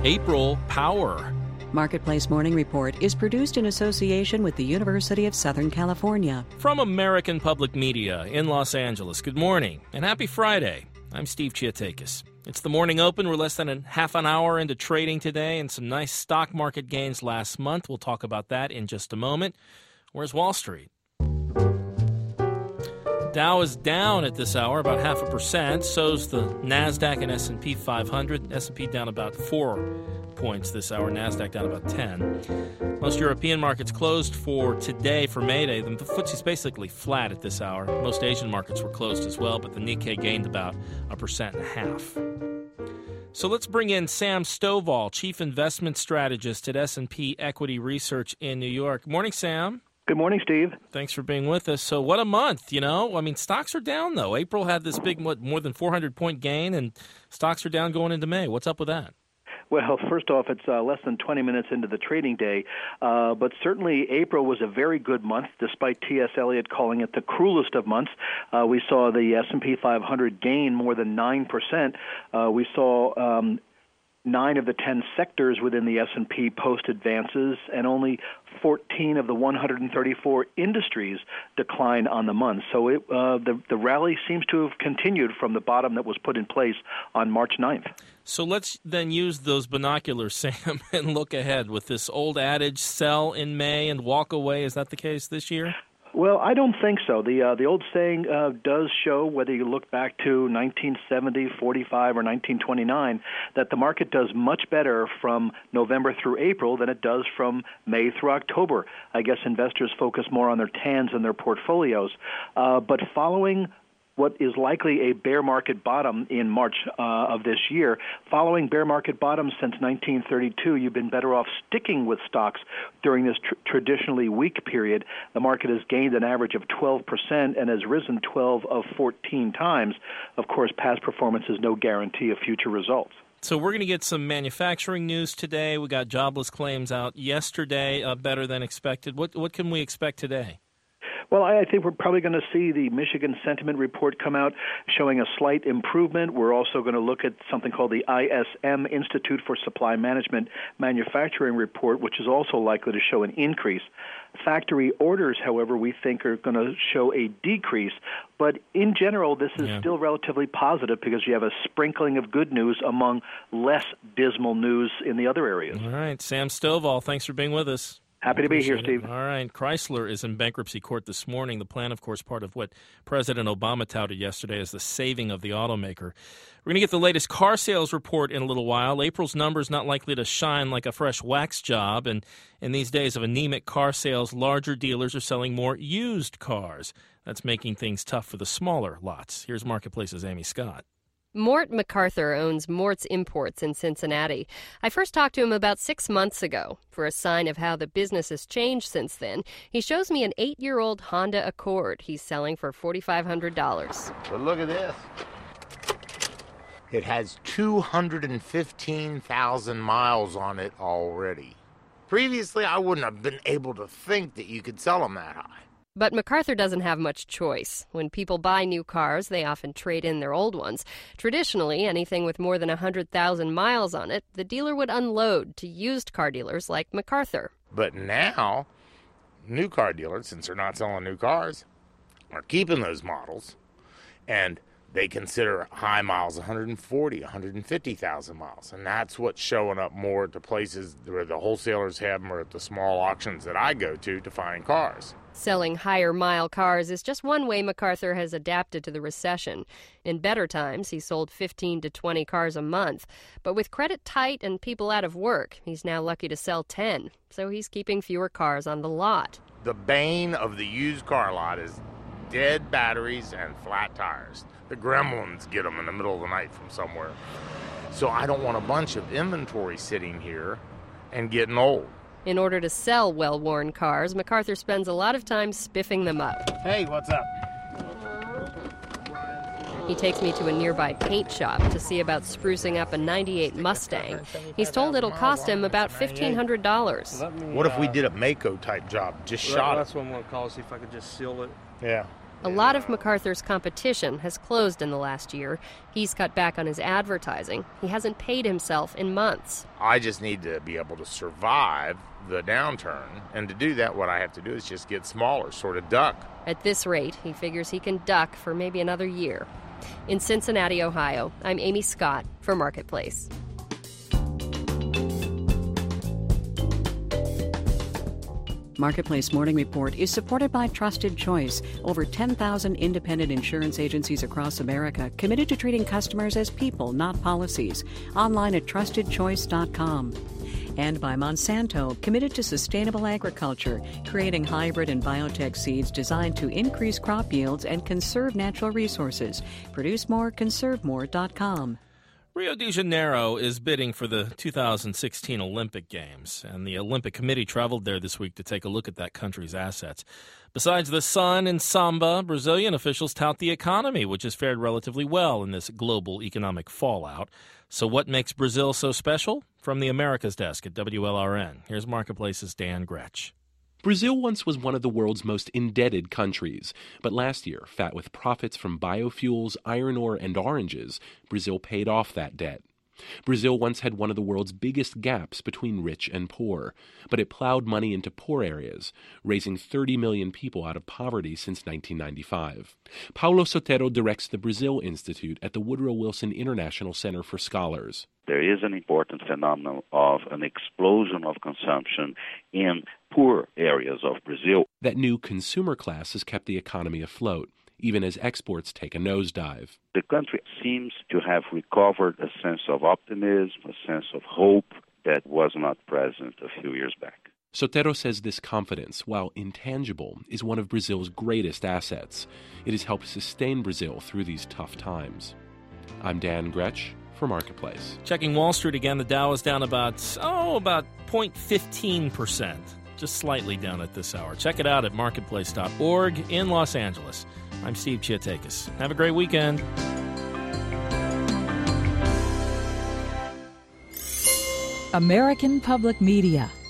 April Power. Marketplace Morning Report is produced in association with the University of Southern California. From American Public Media in Los Angeles, good morning and happy Friday. I'm Steve Chiatakis. It's the morning open. We're less than half an hour into trading today and some nice stock market gains last month. We'll talk about that in just a moment. Where's Wall Street? Dow is down at this hour, about 0.5%. So's the NASDAQ and S&P 500. S&P down about 4 points this hour. NASDAQ down about 10. Most European markets closed for today, for May Day. The FTSE's basically flat at this hour. Most Asian markets were closed as well, but the Nikkei gained about 1.5%. So let's bring in Sam Stovall, Chief Investment Strategist at S&P Equity Research in New York. Morning, Sam. Good morning, Steve. Thanks for being with us. So what a month, stocks are down, though. April had this big, more than 400-point gain, and stocks are down going into May. What's up with that? Well, first off, it's less than 20 minutes into the trading day, but certainly April was a very good month, despite T.S. Eliot calling it the cruelest of months. We saw the S&P 500 gain more than 9%. We saw 9 of the 10 sectors within the S&P post advances, and only 14 of the 134 industries declined on the month. So the rally seems to have continued from the bottom that was put in place on March 9th. So let's then use those binoculars, Sam, and look ahead with this old adage, sell in May and walk away. Is that the case this year? Well, I don't think so. The old saying does show, whether you look back to 1970, 45, or 1929, that the market does much better from November through April than it does from May through October. I guess investors focus more on their TANs and their portfolios. But following what is likely a bear market bottom in March of this year. Following bear market bottoms since 1932, you've been better off sticking with stocks during this traditionally weak period. The market has gained an average of 12% and has risen 12 of 14 times. Of course, past performance is no guarantee of future results. So we're going to get some manufacturing news today. We got jobless claims out yesterday, better than expected. What can we expect today? Well, I think we're probably going to see the Michigan Sentiment Report come out showing a slight improvement. We're also going to look at something called the ISM, Institute for Supply Management Manufacturing Report, which is also likely to show an increase. Factory orders, however, we think are going to show a decrease. But in general, this is still relatively positive because you have a sprinkling of good news among less dismal news in the other areas. All right. Sam Stovall, thanks for being with us. Happy to be here, Steve. All right. Chrysler is in bankruptcy court this morning. The plan, of course, part of what President Obama touted yesterday as the saving of the automaker. We're going to get the latest car sales report in a little while. April's numbers not likely to shine like a fresh wax job. And in these days of anemic car sales, larger dealers are selling more used cars. That's making things tough for the smaller lots. Here's Marketplace's Amy Scott. Mort MacArthur owns Mort's Imports in Cincinnati. I first talked to him about 6 months ago. For a sign of how the business has changed since then, he shows me an 8-year-old Honda Accord he's selling for $4,500. But look at this. It has 215,000 miles on it already. Previously, I wouldn't have been able to think that you could sell them that high. But MacArthur doesn't have much choice. When people buy new cars, they often trade in their old ones. Traditionally, anything with more than 100,000 miles on it, the dealer would unload to used car dealers like MacArthur. But now, new car dealers, since they're not selling new cars, are keeping those models, and they consider high miles 140, 150,000 miles. And that's what's showing up more at the places where the wholesalers have them or at the small auctions that I go to find cars. Selling higher mile cars is just one way MacArthur has adapted to the recession. In better times, he sold 15 to 20 cars a month. But with credit tight and people out of work, he's now lucky to sell 10. So he's keeping fewer cars on the lot. The bane of the used car lot is dead batteries and flat tires. The gremlins get them in the middle of the night from somewhere. So I don't want a bunch of inventory sitting here and getting old. In order to sell well-worn cars, MacArthur spends a lot of time spiffing them up. Hey, what's up? He takes me to a nearby paint shop to see about sprucing up a 98 Mustang. He's told it'll cost him about $1,500. What if we did a Mako type job, just shot it? That's what I'm going to call, see if I could just seal it. Yeah. A lot of MacArthur's competition has closed in the last year. He's cut back on his advertising. He hasn't paid himself in months. I just need to be able to survive the downturn. And to do that, what I have to do is just get smaller, sort of duck. At this rate, he figures he can duck for maybe another year. In Cincinnati, Ohio, I'm Amy Scott for Marketplace. Marketplace Morning Report is supported by Trusted Choice, over 10,000 independent insurance agencies across America committed to treating customers as people, not policies. Online at trustedchoice.com. And by Monsanto, committed to sustainable agriculture, creating hybrid and biotech seeds designed to increase crop yields and conserve natural resources. Produce more, conservemore.com. Rio de Janeiro is bidding for the 2016 Olympic Games, and the Olympic Committee traveled there this week to take a look at that country's assets. Besides the sun and samba, Brazilian officials tout the economy, which has fared relatively well in this global economic fallout. So what makes Brazil so special? From the Americas desk at WLRN, here's Marketplace's Dan Gretsch. Brazil once was one of the world's most indebted countries, but last year, fat with profits from biofuels, iron ore, and oranges, Brazil paid off that debt. Brazil once had one of the world's biggest gaps between rich and poor, but it plowed money into poor areas, raising 30 million people out of poverty since 1995. Paulo Sotero directs the Brazil Institute at the Woodrow Wilson International Center for Scholars. There is an important phenomenon of an explosion of consumption in poor areas of Brazil. That new consumer class has kept the economy afloat, even as exports take a nosedive. The country seems to have recovered a sense of optimism, a sense of hope that was not present a few years back. Sotero says this confidence, while intangible, is one of Brazil's greatest assets. It has helped sustain Brazil through these tough times. I'm Dan Gretsch for Marketplace. Checking Wall Street again, the Dow is down about 0.15%, just slightly down at this hour. Check it out at marketplace.org in Los Angeles. I'm Steve Chiatakis. Have a great weekend. American Public Media